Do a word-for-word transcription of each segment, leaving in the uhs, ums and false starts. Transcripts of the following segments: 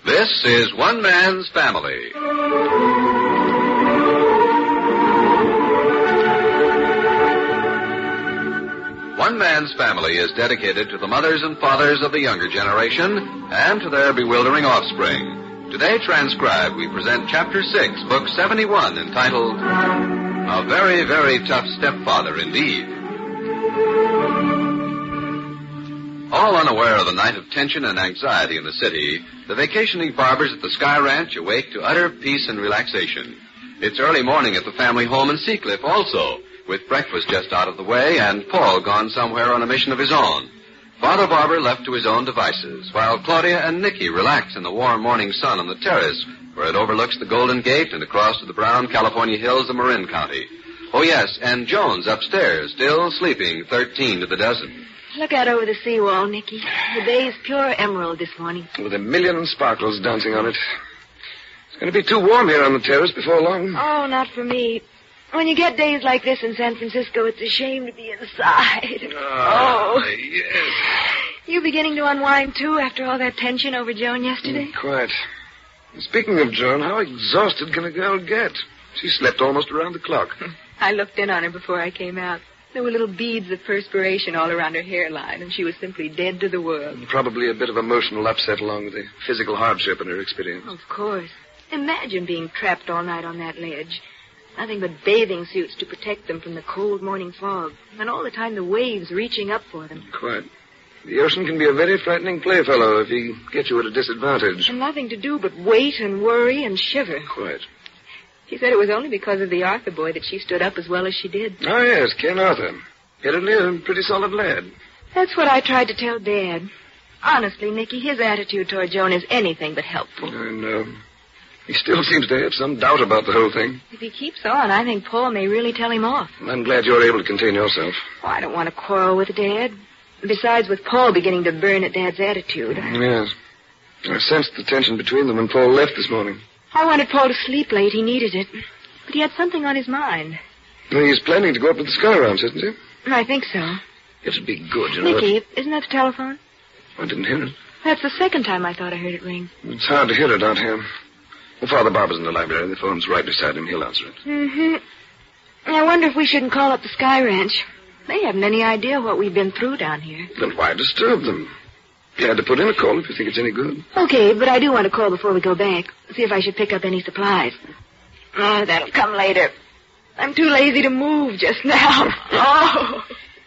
This is One Man's Family. One Man's Family is dedicated to the mothers and fathers of the younger generation and to their bewildering offspring. Today transcribed, we present Chapter six, Book seventy-one, entitled, A Very, Very Tough Stepfather Indeed. All unaware of the night of tension and anxiety in the city, the vacationing barbers at the Sky Ranch awake to utter peace and relaxation. It's early morning at the family home in Seacliff also, with breakfast just out of the way and Paul gone somewhere on a mission of his own. Father Barber left to his own devices, while Claudia and Nicky relax in the warm morning sun on the terrace, where it overlooks the Golden Gate and across to the brown California hills of Marin County. Oh, yes, and Jones upstairs, still sleeping, thirteen to the dozen. Look out over the seawall, Nicky. The bay's pure emerald this morning. With a million sparkles dancing on it. It's going to be too warm here on the terrace before long. Oh, not for me. When you get days like this in San Francisco, it's a shame to be inside. Oh, oh. Yes. You beginning to unwind, too, after all that tension over Joan yesterday? Mm, quite. Speaking of Joan, how exhausted can a girl get? She slept almost around the clock. I looked in on her before I came out. There were little beads of perspiration all around her hairline, and she was simply dead to the world. Probably a bit of emotional upset along with the physical hardship in her experience. Of course. Imagine being trapped all night on that ledge. Nothing but bathing suits to protect them from the cold morning fog, and all the time the waves reaching up for them. Quite. The ocean can be a very frightening playfellow if he gets you at a disadvantage. And nothing to do but wait and worry and shiver. Quite. She said it was only because of the Arthur boy that she stood up as well as she did. Oh, yes, Ken Arthur. Evidently a pretty solid lad. That's what I tried to tell Dad. Honestly, Nicky, his attitude toward Joan is anything but helpful. I know. He still seems to have some doubt about the whole thing. If he keeps on, I think Paul may really tell him off. I'm glad you're able to contain yourself. Oh, I don't want to quarrel with Dad. Besides, with Paul beginning to burn at Dad's attitude. Yes. I sensed the tension between them when Paul left this morning. I wanted Paul to sleep late. He needed it. But he had something on his mind. Well, he's planning to go up to the Sky Ranch, isn't he? I think so. It'd be good, you know. Nicky, isn't that the telephone? I didn't hear it. That's the second time I thought I heard it ring. It's hard to hear it out here. Well, Father Barber's in the library. The phone's right beside him. He'll answer it. Mm-hmm. I wonder if we shouldn't call up the Sky Ranch. They haven't any idea what we've been through down here. Then why disturb them? You had to put in a call if you think it's any good. Okay, but I do want to call before we go back. See if I should pick up any supplies. Oh, that'll come later. I'm too lazy to move just now. Oh.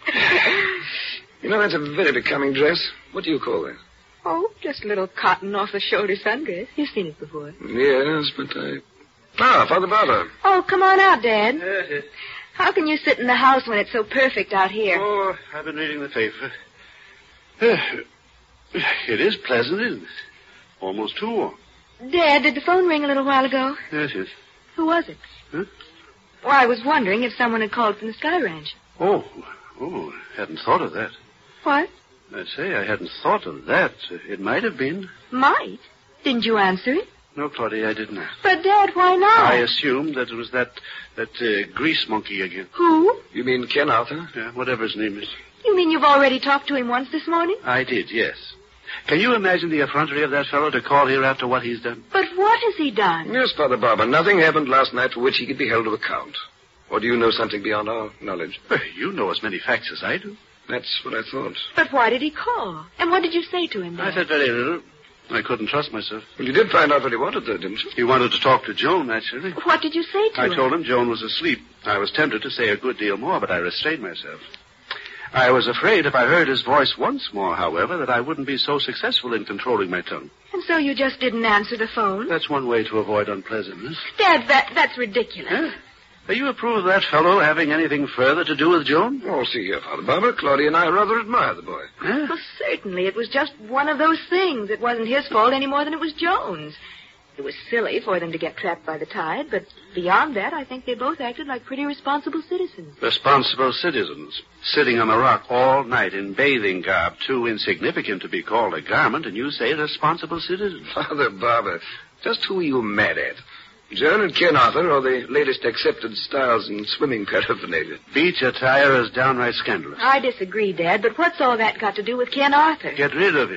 You know, that's a very becoming dress. What do you call that? Oh, just a little cotton off-the-shoulder sundress. You've seen it before. Yes, but I... Ah, Father Barber. Oh, come on out, Dad. Yes, yes. How can you sit in the house when it's so perfect out here? Oh, I've been reading the paper. It is pleasant, isn't it? Almost too warm. Dad, did the phone ring a little while ago? Yes, yes. Who was it? Huh? Well, I was wondering if someone had called from the Sky Ranch. Oh, oh, hadn't thought of that. What? I say, I hadn't thought of that. It might have been. Might? Didn't you answer it? No, Claudia, I didn't. But, Dad, why not? I assumed that it was that that uh, grease monkey again. Who? You mean Ken Arthur? Yeah, whatever his name is. You mean you've already talked to him once this morning? I did, yes. Can you imagine the effrontery of that fellow to call here after what he's done? But what has he done? Yes, Father Barber. Nothing happened last night for which he could be held to account. Or do you know something beyond our knowledge? Well, you know as many facts as I do. That's what I thought. But why did he call? And what did you say to him, Dad? I said very little. I couldn't trust myself. Well, you did find out what he wanted, though, didn't you? He wanted to talk to Joan, naturally. What did you say to I him? I told him Joan was asleep. I was tempted to say a good deal more, but I restrained myself. I was afraid if I heard his voice once more, however, that I wouldn't be so successful in controlling my tongue. And so you just didn't answer the phone? That's one way to avoid unpleasantness. Dad, that, that's ridiculous. Huh? Are you approve of that fellow having anything further to do with Joan? Oh, see here, Father Barber. Claudia and I rather admire the boy. Huh? Well, certainly. It was just one of those things. It wasn't his fault any more than it was Joan's. It was silly for them to get trapped by the tide, but beyond that, I think they both acted like pretty responsible citizens. Responsible citizens. Sitting on the rock all night in bathing garb, too insignificant to be called a garment, and you say responsible citizens. Father Barber, just who are you mad at? Joan and Ken Arthur are the latest accepted styles in swimming paraphernalia. Beach attire is downright scandalous. I disagree, Dad, but what's all that got to do with Ken Arthur? Get rid of him.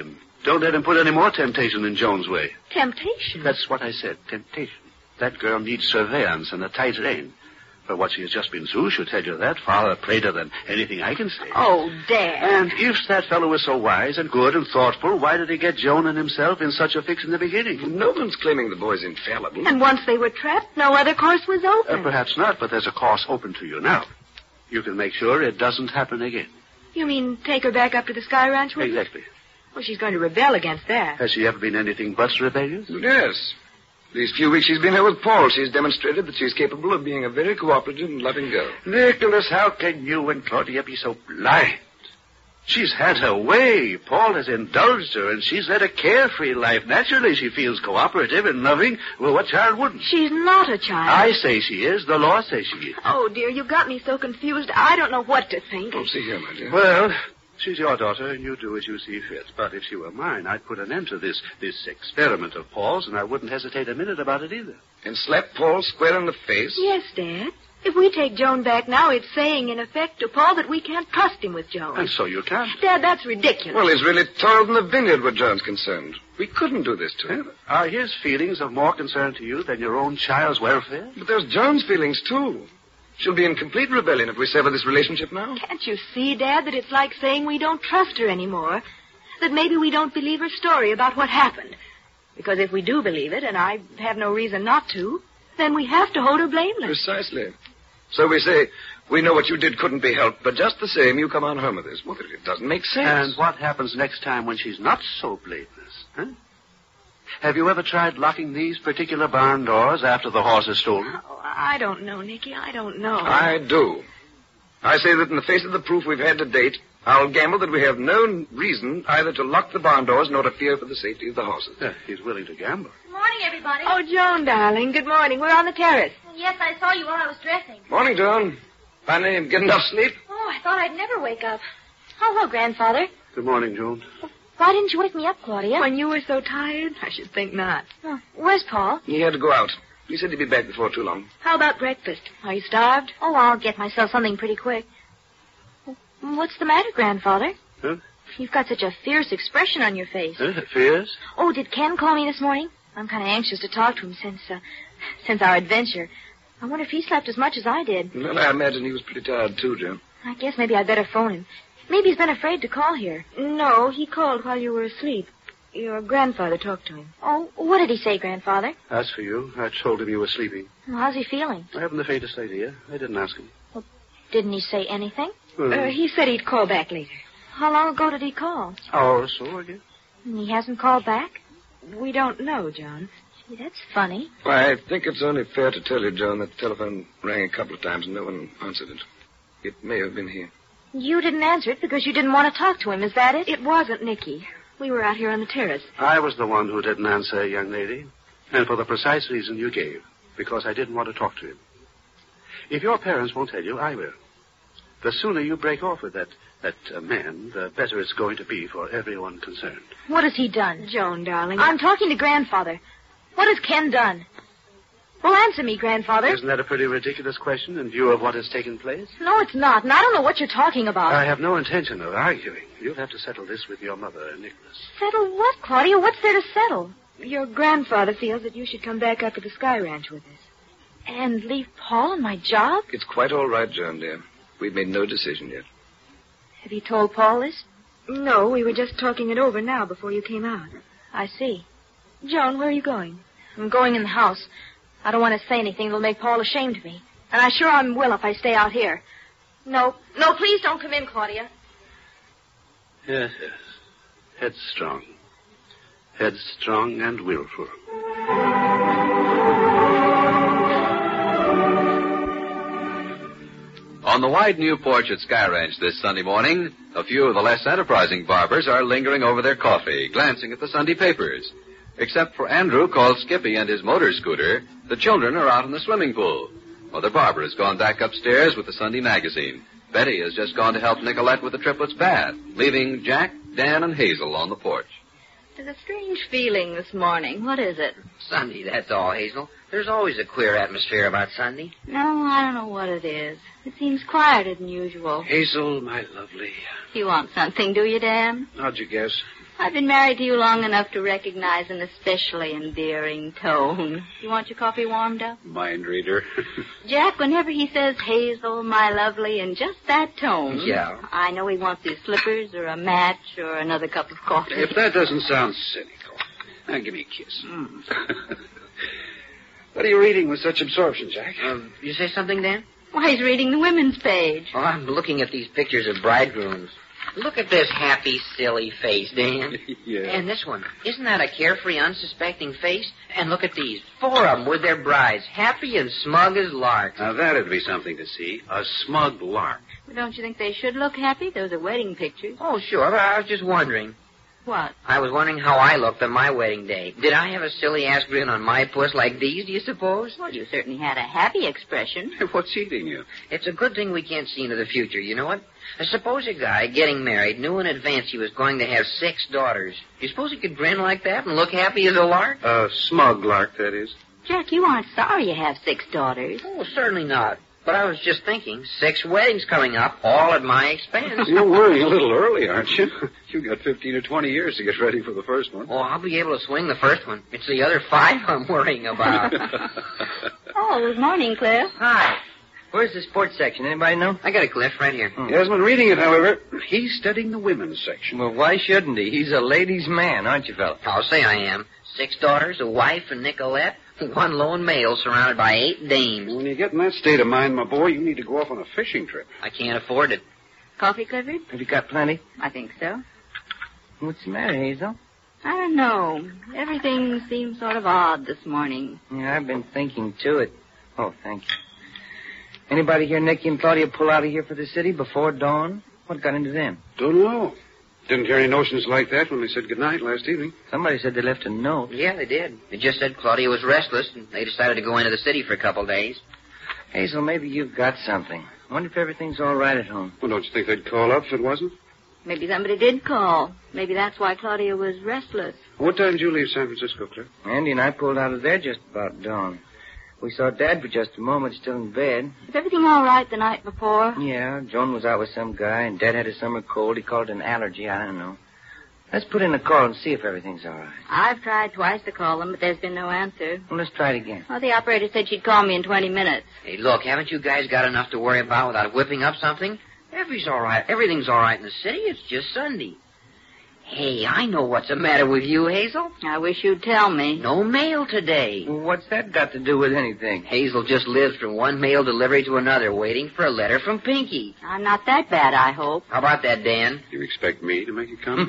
Don't let him put any more temptation in Joan's way. Temptation? That's what I said, temptation. That girl needs surveillance and a tight rein. For what she has just been through, she'll tell you that far plainer than anything I can say. Oh, Dad. And if that fellow was so wise and good and thoughtful, why did he get Joan and himself in such a fix in the beginning? No one's claiming the boy's infallible. And once they were trapped, no other course was open. Uh, perhaps not, but there's a course open to you now. You can make sure it doesn't happen again. You mean take her back up to the Sky Ranch with Exactly. us? Well, she's going to rebel against that. Has she ever been anything but rebellious? Yes. These few weeks she's been here with Paul, she's demonstrated that she's capable of being a very cooperative and loving girl. Nicholas, how can you and Claudia be so blind? She's had her way. Paul has indulged her, and she's led a carefree life. Naturally, she feels cooperative and loving. Well, what child wouldn't? She's not a child. I say she is. The law says she is. Oh, dear, you got me so confused. I don't know what to think. Oh, see here, my dear. Well, she's your daughter, and you do as you see fit. But if she were mine, I'd put an end to this this experiment of Paul's, and I wouldn't hesitate a minute about it either. And slap Paul square in the face? Yes, Dad. If we take Joan back now, it's saying, in effect, to Paul that we can't trust him with Joan. And so you can't. Dad, that's ridiculous. Well, he's really toiled in the vineyard where Joan's concerned. We couldn't do this to him. Are his feelings of more concern to you than your own child's welfare? But there's Joan's feelings, too. She'll be in complete rebellion if we sever this relationship now. Can't you see, Dad, that it's like saying we don't trust her anymore? That maybe we don't believe her story about what happened. Because if we do believe it, and I have no reason not to, then we have to hold her blameless. Precisely. So we say, we know what you did couldn't be helped, but just the same, you come on home with us. Well, it doesn't make sense. And what happens next time when she's not so blameless, huh? Have you ever tried locking these particular barn doors after the horse is stolen? Oh, I don't know, Nicky. I don't know. I do. I say that in the face of the proof we've had to date, I'll gamble that we have no reason either to lock the barn doors nor to fear for the safety of the horses. Yeah, he's willing to gamble. Good morning, everybody. Oh, Joan, darling, good morning. We're on the terrace. Yes, I saw you while I was dressing. Morning, Joan. Finally get enough sleep? Oh, I thought I'd never wake up. Oh, hello, Grandfather. Good morning, Joan. Why didn't you wake me up, Claudia? When you were so tired? I should think not. Oh, where's Paul? He had to go out. He said he'd be back before too long. How about breakfast? Are you starved? Oh, I'll get myself something pretty quick. What's the matter, Grandfather? Huh? You've got such a fierce expression on your face. Huh? Fears? Oh, did Ken call me this morning? I'm kind of anxious to talk to him since, uh, since our adventure. I wonder if he slept as much as I did. Well, I imagine he was pretty tired, too, Joan. I guess maybe I'd better phone him. Maybe he's been afraid to call here. No, he called while you were asleep. Your grandfather talked to him. Oh, what did he say, Grandfather? As for you, I told him you were sleeping. Well, how's he feeling? I haven't the faintest idea. I didn't ask him. Well, didn't he say anything? Hmm. Uh, he said he'd call back later. How long ago did he call? Hour or so, I guess. And he hasn't called back? We don't know, John. Gee, that's funny. I think it's only fair to tell you, Joan, that the telephone rang a couple of times and no one answered it. It may have been he. You didn't answer it because you didn't want to talk to him, is that it? It wasn't Nicky. We were out here on the terrace. I was the one who didn't answer, young lady. And for the precise reason you gave. Because I didn't want to talk to him. If your parents won't tell you, I will. The sooner you break off with that, that uh, man, the better it's going to be for everyone concerned. What has he done? Joan, darling. I'm talking to Grandfather. What has Ken done? Well, answer me, Grandfather. Isn't that a pretty ridiculous question in view of what has taken place? No, it's not, and I don't know what you're talking about. I have no intention of arguing. You'll have to settle this with your mother and Nicholas. Settle what, Claudia? What's there to settle? Your grandfather feels that you should come back up to the Sky Ranch with us. And leave Paul and my job? It's quite all right, Joan, dear. We've made no decision yet. Have you told Paul this? No, we were just talking it over now before you came out. I see. Joan, where are you going? I'm going in the house. I don't want to say anything that'll make Paul ashamed of me. And I sure I will if I stay out here. No, no, please don't come in, Claudia. Yes, yes. Headstrong. Headstrong and willful. On the wide new porch at Sky Ranch this Sunday morning, a few of the less enterprising barbers are lingering over their coffee, glancing at the Sunday papers. Except for Andrew, called Skippy, and his motor scooter, the children are out in the swimming pool. Mother Barbara has gone back upstairs with the Sunday magazine. Betty has just gone to help Nicolette with the triplets' bath, leaving Jack, Dan, and Hazel on the porch. There's a strange feeling this morning. What is it? Sunday, that's all, Hazel. There's always a queer atmosphere about Sunday. No, I don't know what it is. It seems quieter than usual. Hazel, my lovely. You want something, do you, Dan? How'd you guess? I've been married to you long enough to recognize an especially endearing tone. You want your coffee warmed up? Mind reader. Jack, whenever he says Hazel, my lovely, in just that tone, Yeah. I know he wants his slippers or a match or another cup of coffee. If that doesn't sound cynical, now give me a kiss. Mm. What are you reading with such absorption, Jack? Uh, you say something, Dan? Why, he's reading the women's page. Oh, I'm looking at these pictures of bridegrooms. Look at this happy, silly face, Dan. Yeah. And this one. Isn't that a carefree, unsuspecting face? And look at these. Four of them with their brides. Happy and smug as larks. Now, that'd be something to see. A smug lark. Well, don't you think they should look happy? Those are wedding pictures. Oh, sure, but I was just wondering. What? I was wondering how I looked on my wedding day. Did I have a silly-ass grin on my puss like these, do you suppose? Well, you certainly had a happy expression. What's eating you? It's a good thing we can't see into the future, you know what? I suppose a guy getting married knew in advance he was going to have six daughters. You suppose he could grin like that and look happy as a lark? A smug lark, that is. Jack, you aren't sorry you have six daughters. Oh, certainly not. But I was just thinking, six weddings coming up, all at my expense. You're worrying a little early, aren't you? You've got fifteen or twenty years to get ready for the first one. Oh, I'll be able to swing the first one. It's the other five I'm worrying about. Oh, good morning, Cliff. Hi. Where's the sports section? Anybody know? I got a Cliff right here. He hasn't been reading it, however. He's studying the women's section. Well, why shouldn't he? He's a ladies' man, aren't you, fella? I'll say I am. Six daughters, a wife, and Nicolette. One lone male surrounded by eight dames. When you get in that state of mind, my boy, you need to go off on a fishing trip. I can't afford it. Coffee, Clifford? Have you got plenty? I think so. What's the matter, Hazel? I don't know. Everything seems sort of odd this morning. Yeah, I've been thinking, too. It. Oh, thank you. Anybody hear Nicky and Claudia pull out of here for the city before dawn? What got into them? Don't know. Didn't hear any notions like that when they said goodnight last evening. Somebody said they left a note. Yeah, they did. They just said Claudia was restless, and they decided to go into the city for a couple of days. Hazel, maybe you've got something. I wonder if everything's all right at home. Well, don't you think they'd call up if it wasn't? Maybe somebody did call. Maybe that's why Claudia was restless. What time did you leave San Francisco, Cliff? Andy and I pulled out of there just about dawn. We saw Dad for just a moment, still in bed. Was everything all right the night before? Yeah, Joan was out with some guy, and Dad had a summer cold. He called it an allergy. I don't know. Let's put in a call and see if everything's all right. I've tried twice to call them, but there's been no answer. Well, let's try it again. Well, the operator said she'd call me in twenty minutes. Hey, look, haven't you guys got enough to worry about without whipping up something? Everything's all right. Everything's all right in the city. It's just Sunday. Hey, I know what's the matter with you, Hazel. I wish you'd tell me. No mail today. Well, what's that got to do with anything? Hazel just lives from one mail delivery to another, waiting for a letter from Pinky. I'm not that bad, I hope. How about that, Dan? You expect me to make it come?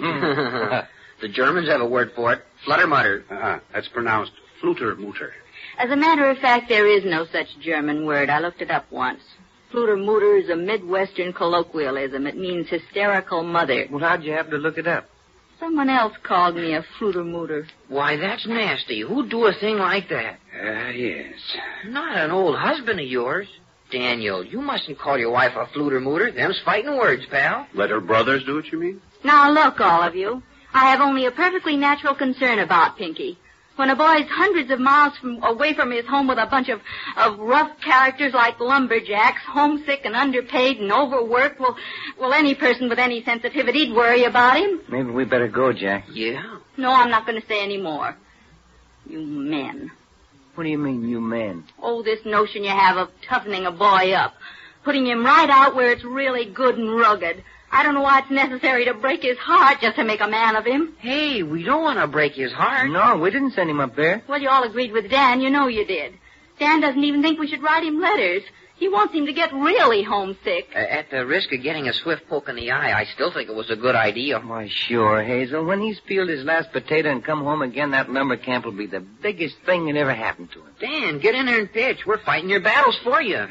The Germans have a word for it. Fluttermutter. Ah, that's pronounced Flutermutter. As a matter of fact, there is no such German word. I looked it up once. Flutermutter is a Midwestern colloquialism. It means hysterical mother. Well, how'd you happen to look it up? Someone else called me a Flutermutter. Why, that's nasty. Who'd do a thing like that? Ah, uh, yes. Not an old husband of yours. Daniel, you mustn't call your wife a Flutermutter. Them's fighting words, pal. Let her brothers do it, you mean? Now, look, all of you. I have only a perfectly natural concern about Pinky. When a boy's hundreds of miles from, away from his home with a bunch of, of rough characters like lumberjacks, homesick and underpaid and overworked, well, well, any person with any sensitivity'd worry about him. Maybe we better go, Jack. Yeah? No, I'm not going to say any more. You men. What do you mean, you men? Oh, this notion you have of toughening a boy up, putting him right out where it's really good and rugged. I don't know why it's necessary to break his heart just to make a man of him. Hey, we don't want to break his heart. No, we didn't send him up there. Well, you all agreed with Dan. You know you did. Dan doesn't even think we should write him letters. He wants him to get really homesick. Uh, at the risk of getting a swift poke in the eye, I still think it was a good idea. Why, sure, Hazel. When he's peeled his last potato and come home again, that lumber camp will be the biggest thing that ever happened to him. Dan, get in there and pitch. We're fighting your battles for you.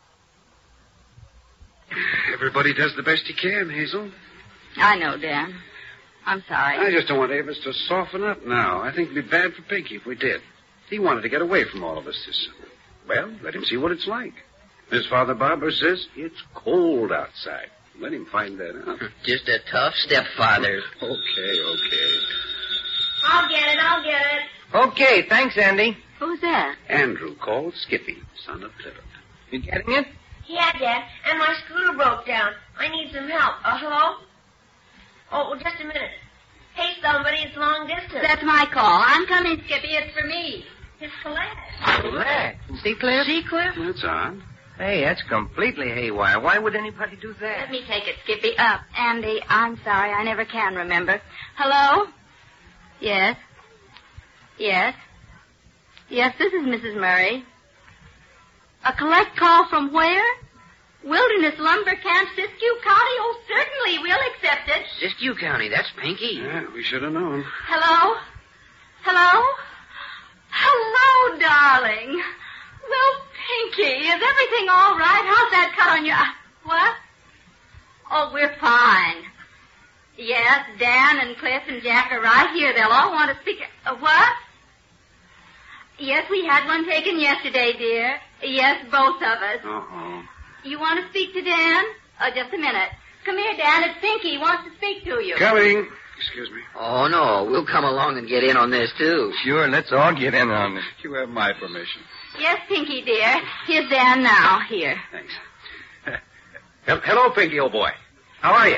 Everybody does the best he can, Hazel. I know, Dan. I'm sorry. I just don't want Avis to soften up now. I think it'd be bad for Pinky if we did. He wanted to get away from all of us this summer. Well, let him see what it's like. His father, Barbara, says it's cold outside. Let him find that out. Just a tough stepfather. Okay, okay. I'll get it, I'll get it. Okay, thanks, Andy. Who's that? Andrew called Skippy, son of Clifford. You getting it? Yeah, Dad, and my scooter broke down. I need some help. Uh, hello? Oh, just a minute. Hey, somebody, it's long distance. That's my call. I'm coming, Skippy. It's for me. It's Colette. Colette? Seacliff? Seacliff? That's on. Hey, that's completely haywire. Why would anybody do that? Let me take it, Skippy. Uh, Andy, I'm sorry. I never can remember. Hello? Yes? Yes? Yes, this is Missus Murray. A collect call from where? Wilderness Lumber Camp, Siskiyou County? Oh, certainly. We'll accept it. Siskiyou County, that's Pinky. Yeah, we should have known. Hello? Hello? Hello, darling. Well, Pinky, is everything all right? How's that cut on your... What? Oh, we're fine. Yes, Dan and Cliff and Jack are right here. They'll all want to speak... Uh, what? Yes, we had one taken yesterday, dear. Yes, both of us. Uh-oh. You want to speak to Dan? Oh, just a minute. Come here, Dan. It's Pinky. He wants to speak to you. Coming. Excuse me. Oh, no. We'll come along and get in on this, too. Sure, let's all get in on it. You have my permission. Yes, Pinky, dear. Here's Dan now. Here. Thanks. Hello, Pinky, old boy. How are you?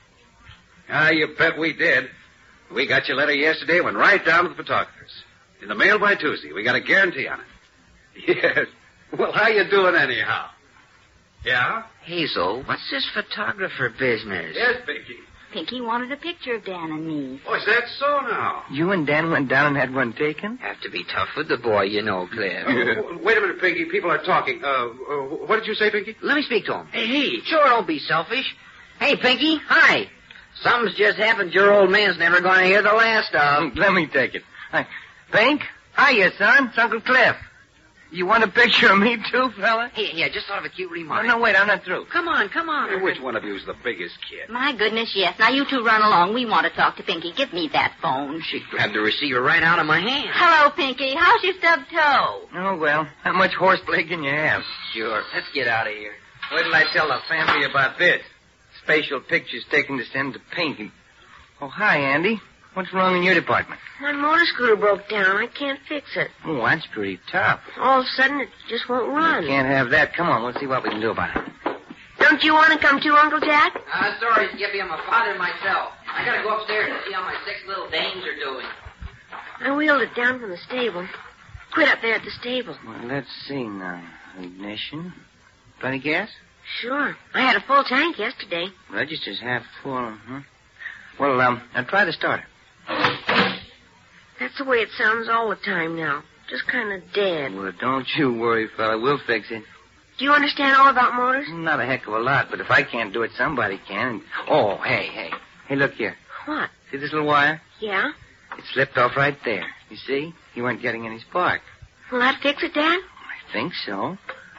Ah, you bet we did. We got your letter yesterday, went right down to the photographers. In the mail by Tuesday. We got a guarantee on it. Yes. Well, how you doing anyhow? Yeah? Hazel, what's this photographer business? Yes, Pinky. Pinky wanted a picture of Dan and me. Oh, is that so now? You and Dan went down and had one taken? Have to be tough with the boy, you know, Cliff. Oh, wait a minute, Pinky. People are talking. Uh, uh, what did you say, Pinky? Let me speak to him. Hey, hey, sure, don't be selfish. Hey, Pinky, hi. Something's just happened your old man's never going to hear the last of. Let me take it. Hi. Pink? Hiya, son. It's Uncle Cliff. You want a picture of me, too, fella? Hey, hey, I just thought of a cute remark. No, no, wait, I'm not through. Come on, come on. Which one of you's the biggest kid? My goodness, yes. Now, you two run along. We want to talk to Pinky. Give me that phone. She grabbed the receiver right out of my hand. Hello, Pinky. How's your stub toe? Oh, well, how much horseplay can you have? Sure. Let's get out of here. Wait till I tell the family about this. Spatial pictures taken to send to Pinky. Oh, hi, Andy. What's wrong in your department? My motor scooter broke down. I can't fix it. Oh, that's pretty tough. All of a sudden, it just won't run. You can't have that. Come on, we'll see what we can do about it. Don't you want to come too, Uncle Jack? Uh, sorry, Skippy. I'm a father myself. I gotta go upstairs and see how my six little dames are doing. I wheeled it down from the stable. Quit up there at the stable. Well, let's see now. Ignition. Plenty gas? Sure. I had a full tank yesterday. Register's half full, huh? Well, um, I'll try the starter. That's the way it sounds all the time now. Just kind of dead. Well, don't you worry, fella. We'll fix it. Do you understand all about motors? Not a heck of a lot, but if I can't do it, somebody can. Oh, hey, hey. Hey, look here. What? See this little wire? Yeah? It slipped off right there. You see? You weren't getting any spark. Will that fix it, Dad? I think so.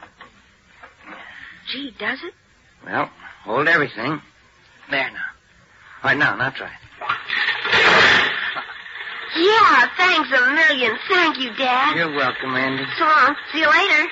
Gee, does it? Well, hold everything. There now. All right, now, now try it. Yeah, thanks a million. Thank you, Dad. You're welcome, Andy. So long. See you later.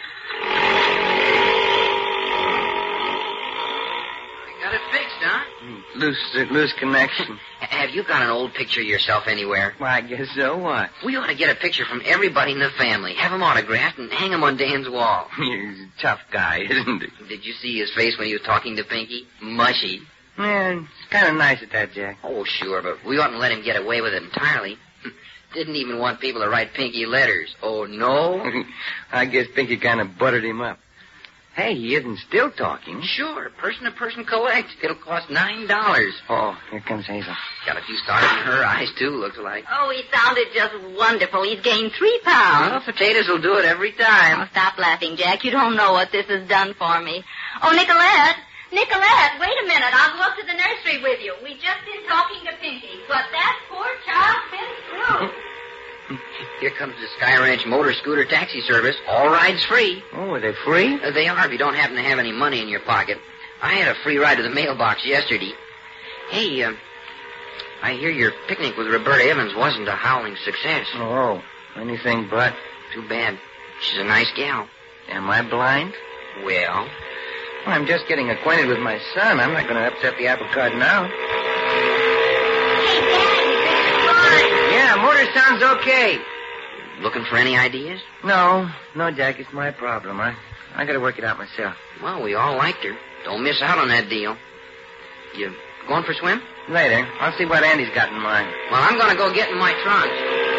Got it fixed, huh? Loose, uh, loose connection. Have you got an old picture of yourself anywhere? Well, I guess so. What? We ought to get a picture from everybody in the family, have them autographed, and hang them on Dan's wall. He's a tough guy, isn't he? Did you see his face when he was talking to Pinky? Mushy. Yeah, it's kind of nice at that, Jack. Oh, sure, but we oughtn't let him get away with it entirely. Didn't even want people to write Pinky letters. Oh, no? I guess Pinky kind of buttered him up. Hey, he isn't still talking. Sure, person-to-person collect. It'll cost nine dollars. Oh, here comes Hazel. Got a few stars in her eyes, too, looks like. Oh, he sounded just wonderful. He's gained three pounds. Well, potatoes will do it every time. Oh, stop laughing, Jack. You don't know what this has done for me. Oh, Nicolette. Nicolette, wait a minute. I'll go up to the nursery with you. We just been talking to Pinky. What that poor child's been through. Here comes the Sky Ranch motor scooter taxi service. All rides free. Oh, are they free? Uh, they are if you don't happen to have any money in your pocket. I had a free ride to the mailbox yesterday. Hey, uh, I hear your picnic with Roberta Evans wasn't a howling success. Oh, anything but. Too bad. She's a nice gal. Am I blind? Well... Well, I'm just getting acquainted with my son. I'm not going to upset the apple cart now. Hey, Dad, Yeah, motor sounds okay. Looking for any ideas? No, no, Jack, it's my problem. I, I got to work it out myself. Well, we all liked her. Don't miss out on that deal. You going for a swim? Later. I'll see what Andy's got in mind. Well, I'm going to go get in my trunk.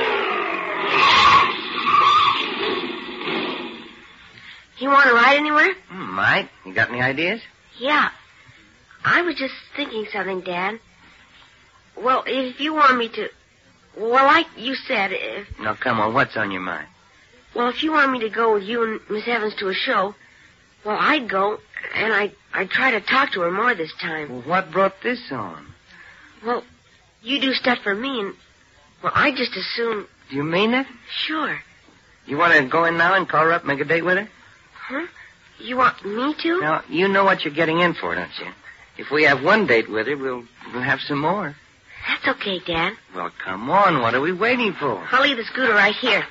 You want to ride anywhere? Hmm, might. You got any ideas? Yeah. I was just thinking something, Dad. Well, if you want me to... Well, like you said, if... No, come on. What's on your mind? Well, if you want me to go with you and Miss Evans to a show, well, I'd go, and I'd, I'd try to talk to her more this time. Well, what brought this on? Well, you do stuff for me, and... Well, I'd just as soon... Do you mean it? Sure. You want to go in now and call her up, make a date with her? Huh? You want me to? Now, you know what you're getting in for, don't you? If we have one date with her, we'll, we'll have some more. That's okay, Dad. Well, come on. What are we waiting for? I'll leave the scooter right here.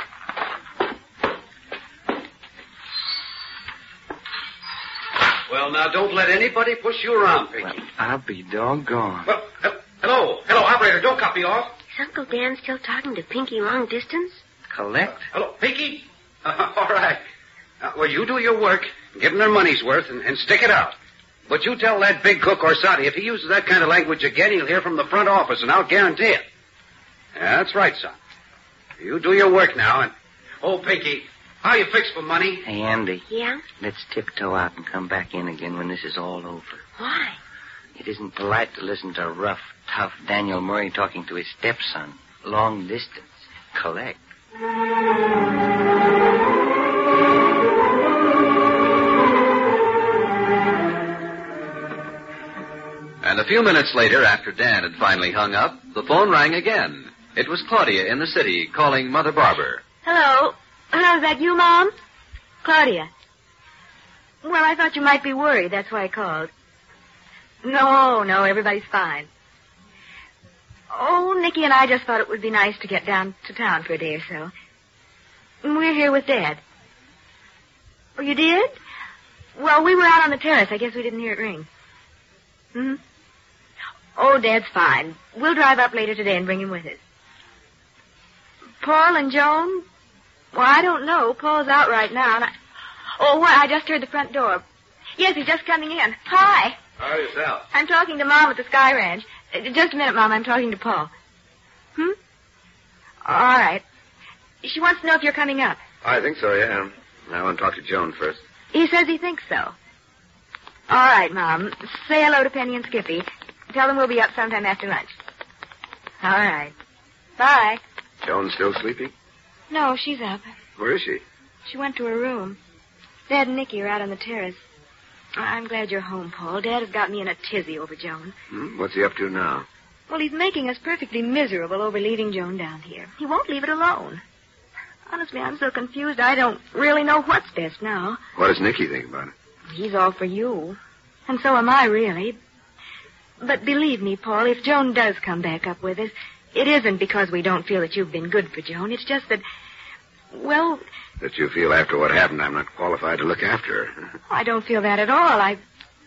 Well, now, don't let anybody push you around, Pinky. Well, I'll be doggone. Well, uh, hello. Hello, operator. Don't cut me off. Is Uncle Dan still talking to Pinky long distance? Collect? Uh, hello, Pinky? Uh, all right. Uh, well, you do your work, give them their money's worth, and, and stick it out. But you tell that big cook Orsatti, if he uses that kind of language again, he'll hear from the front office, and I'll guarantee it. Yeah, that's right, son. You do your work now, and... Oh, Pinky, how you fix for money? Hey, Andy. Yeah? Let's tiptoe out and come back in again when this is all over. Why? It isn't polite to listen to rough, tough Daniel Murray talking to his stepson. Long distance. Collect. And a few minutes later, after Dan had finally hung up, the phone rang again. It was Claudia in the city calling Mother Barber. Hello. Hello, is that you, Mom? Claudia. Well, I thought you might be worried. That's why I called. No, no, everybody's fine. Oh, Nicky and I just thought it would be nice to get down to town for a day or so. We're here with Dad. Oh, you did? Well, we were out on the terrace. I guess we didn't hear it ring. Hmm? Oh, Dad's fine. We'll drive up later today and bring him with us. Paul and Joan? Well, I don't know. Paul's out right now. And I... Oh, what? I just heard the front door. Yes, he's just coming in. Hi. How yourself? I'm talking to Mom at the Sky Ranch. Uh, Just a minute, Mom. I'm talking to Paul. Hmm? All right. She wants to know if you're coming up. I think so, yeah. I want to talk to Joan first. He says he thinks so. All right, Mom. Say hello to Penny and Skippy. Tell them we'll be up sometime after lunch. All right. Bye. Joan still sleeping? No, she's up. Where is she? She went to her room. Dad and Nicky are out on the terrace. I'm glad you're home, Paul. Dad has got me in a tizzy over Joan. Hmm? What's he up to now? Well, he's making us perfectly miserable over leaving Joan down here. He won't leave it alone. Honestly, I'm so confused I don't really know what's best now. What does Nicky think about it? He's all for you. And so am I, really. But believe me, Paul, if Joan does come back up with us, it isn't because we don't feel that you've been good for Joan. It's just that, well... That you feel after what happened I'm not qualified to look after her. I don't feel that at all. I...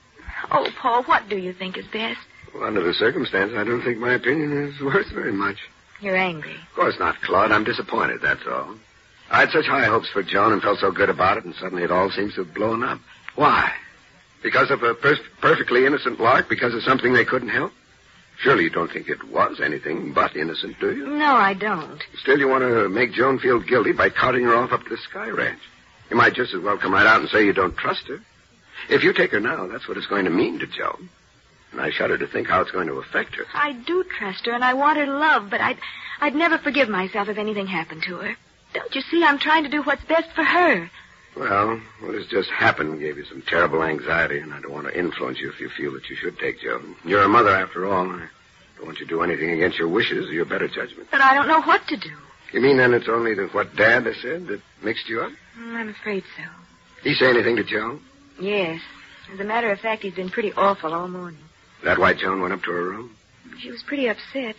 Oh, Paul, what do you think is best? Well, under the circumstances, I don't think my opinion is worth very much. You're angry. Of course not, Claude. I'm disappointed, that's all. I had such high hopes for Joan and felt so good about it, and suddenly it all seems to have blown up. Why? Because of a per- perfectly innocent lark? Because of something they couldn't help? Surely you don't think it was anything but innocent, do you? No, I don't. Still, you want to make Joan feel guilty by carting her off up to the Sky Ranch. You might just as well come right out and say you don't trust her. If you take her now, that's what it's going to mean to Joan. And I shudder to think how it's going to affect her. I do trust her, and I want her love, but I'd, I'd never forgive myself if anything happened to her. Don't you see? I'm trying to do what's best for her. Well, what has just happened gave you some terrible anxiety, and I don't want to influence you if you feel that you should take Joan. You're a mother, after all. I don't want you to do anything against your wishes or your better judgment. But I don't know what to do. You mean then it's only the, what Dad has said that mixed you up? I'm afraid so. He say anything to Joan? Yes. As a matter of fact, he's been pretty awful all morning. That why Joan went up to her room? She was pretty upset.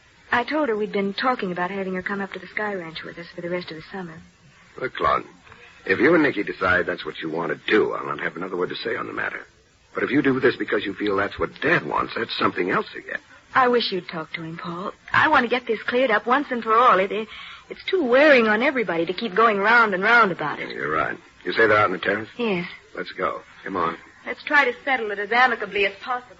I told her we'd been talking about having her come up to the Sky Ranch with us for the rest of the summer. Look, Claude, if you and Nicky decide that's what you want to do, I'll not have another word to say on the matter. But if you do this because you feel that's what Dad wants, that's something else again. I wish you'd talk to him, Paul. I want to get this cleared up once and for all. It, it, it's too wearing on everybody to keep going round and round about it. You're right. You say that out on the terrace? Yes. Let's go. Come on. Let's try to settle it as amicably as possible.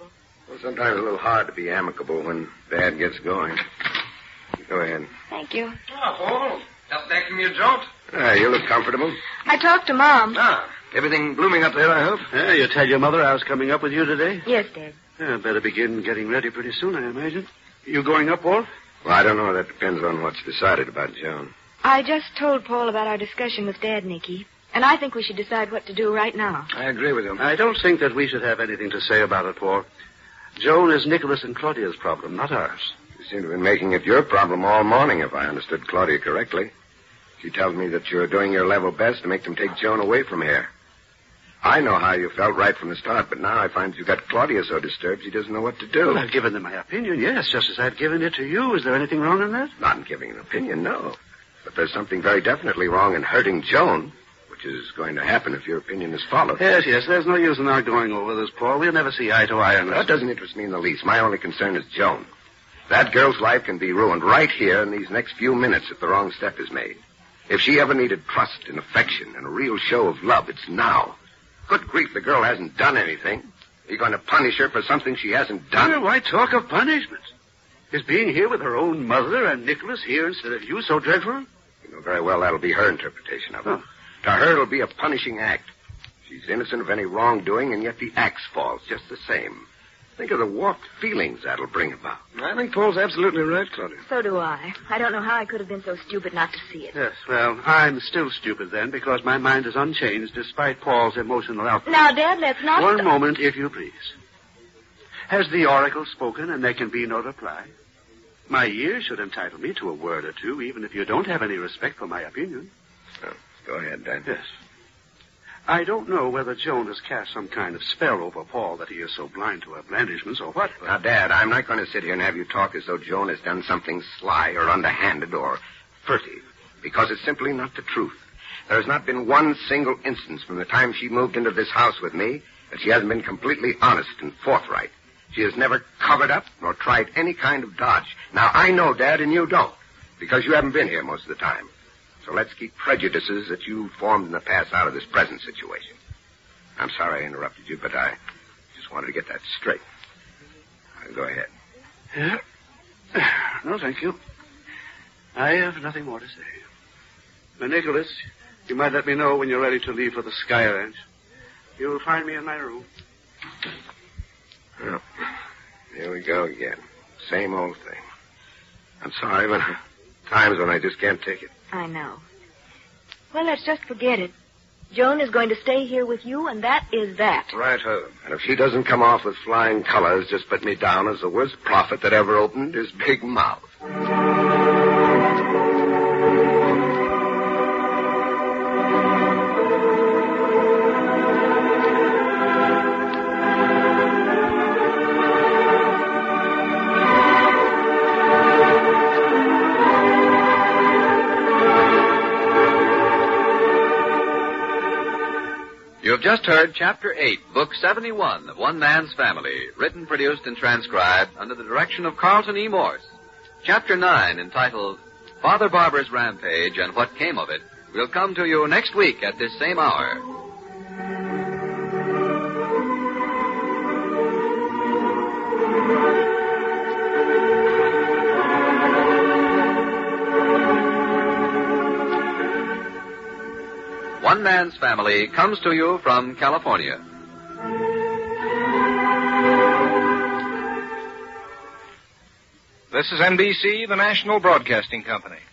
Well, sometimes a little hard to be amicable when Dad gets going. Go ahead. Thank you. Oh, Paul. Just back from your jaunt? Ah, you look comfortable. I talked to Mom. Ah, everything blooming up there, I hope? Yeah, you tell your mother I was coming up with you today? Yes, Dad. Yeah, better begin getting ready pretty soon, I imagine. You going up, Paul? Well, I don't know. That depends on what's decided about Joan. I just told Paul about our discussion with Dad, Nicky. And I think we should decide what to do right now. I agree with you. I don't think that we should have anything to say about it, Paul. Joan is Nicholas and Claudia's problem, not ours. You seem to have been making it your problem all morning, if I understood Claudia correctly. She tells me that you're doing your level best to make them take Joan away from here. I know how you felt right from the start, but now I find you've got Claudia so disturbed she doesn't know what to do. Well, I've given them my opinion, yes, just as I've given it to you. Is there anything wrong in that? Not in giving an opinion, no. But there's something very definitely wrong in hurting Joan, which is going to happen if your opinion is followed. Yes, yes, there's no use in our going over this, Paul. We'll never see eye to eye on this. That doesn't interest me in the least. My only concern is Joan. That girl's life can be ruined right here in these next few minutes if the wrong step is made. If she ever needed trust and affection and a real show of love, it's now. Good grief, the girl hasn't done anything. Are you going to punish her for something she hasn't done? Well, why talk of punishment? Is being here with her own mother and Nicholas here instead of you so dreadful? You know very well that'll be her interpretation of it. Oh. To her, it'll be a punishing act. She's innocent of any wrongdoing, and yet the axe falls just the same. Think of the warped feelings that'll bring about. I think Paul's absolutely right, Claudia. So do I. I don't know how I could have been so stupid not to see it. Yes, well, I'm still stupid then because my mind is unchanged despite Paul's emotional outburst. Now, Dad, let's not... One moment, if you please. Has the oracle spoken and there can be no reply? My years should entitle me to a word or two, even if you don't have any respect for my opinion. Oh, go ahead, Dan. Yes. I don't know whether Joan has cast some kind of spell over Paul that he is so blind to her blandishments or what. But... Now, Dad, I'm not going to sit here and have you talk as though Joan has done something sly or underhanded or furtive, because it's simply not the truth. There has not been one single instance from the time she moved into this house with me that she hasn't been completely honest and forthright. She has never covered up nor tried any kind of dodge. Now, I know, Dad, and you don't, because you haven't been here most of the time. So let's keep prejudices that you formed in the past out of this present situation. I'm sorry I interrupted you, but I just wanted to get that straight. Now, go ahead. Yeah? No, thank you. I have nothing more to say. Now, Nicholas, you might let me know when you're ready to leave for the Sky Ranch. You'll find me in my room. Well, here we go again. Same old thing. I'm sorry, but times when I just can't take it. I know. Well, let's just forget it. Joan is going to stay here with you, and that is that. Right-ho. And if she doesn't come off with flying colors, just put me down as the worst prophet that ever opened his big mouth. You've just heard Chapter eight, Book seventy-one of One Man's Family, written, produced, and transcribed under the direction of Carlton E. Morse. Chapter nine, entitled Father Barber's Rampage and What Came of It, will come to you next week at this same hour. One Man's Family comes to you from California. This is N B C, the National Broadcasting Company.